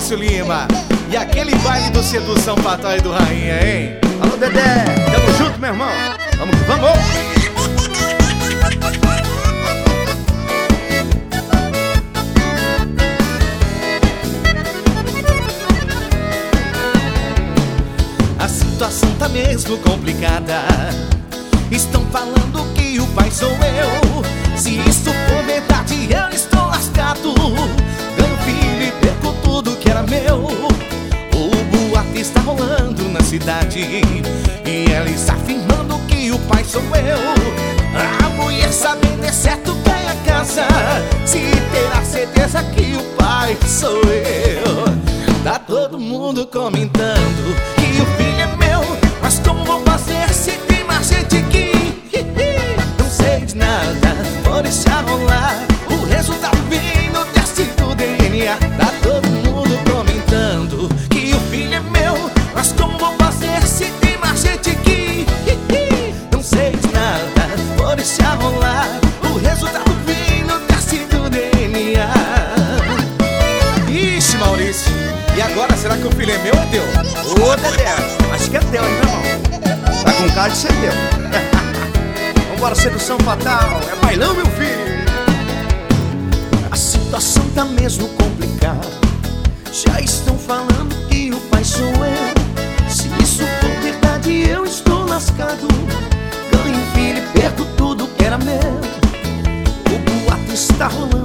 Maurício Lima. E aquele baile do Sedução Fatal e do Rainha, hein? Alô, Dedé, tamo junto, meu irmão. Vamos que vamos. A situação tá mesmo complicada. Estão falando que o pai sou eu. Se isso for verdade, eu estou lascado. Ganho filho e perco tudo que era meu. O boato está rolando na cidade e ela está afirmando que o pai sou eu. A mulher sabendo é certo ganha a casa, se terá certeza que o pai sou eu. Tá todo mundo comentando que o filho é meu, mas como vou fazer se tem mais gente aqui? Não sei de nada, vou deixar rolar. O resultado vem no teste do DNA. Tá todo mundo comentando que o filho é meu, mas como vou fazer se tem mais gente aqui? Não sei de nada, vou deixar rolar. O resultado vem no teste do DNA. Ixi, Maurício, e agora, será que o filho é meu ou é teu? Ô, Dedé, acho que é teu, hein, meu irmão? Tá com cara de ser teu. Vambora, Sedução Fatal, é bailão, meu filho. A situação tá mesmo complicada. Já estão falando que o pai sou eu. Se isso for verdade, eu estou lascado. Ganho filho e perco tudo que era meu. O boato está rolando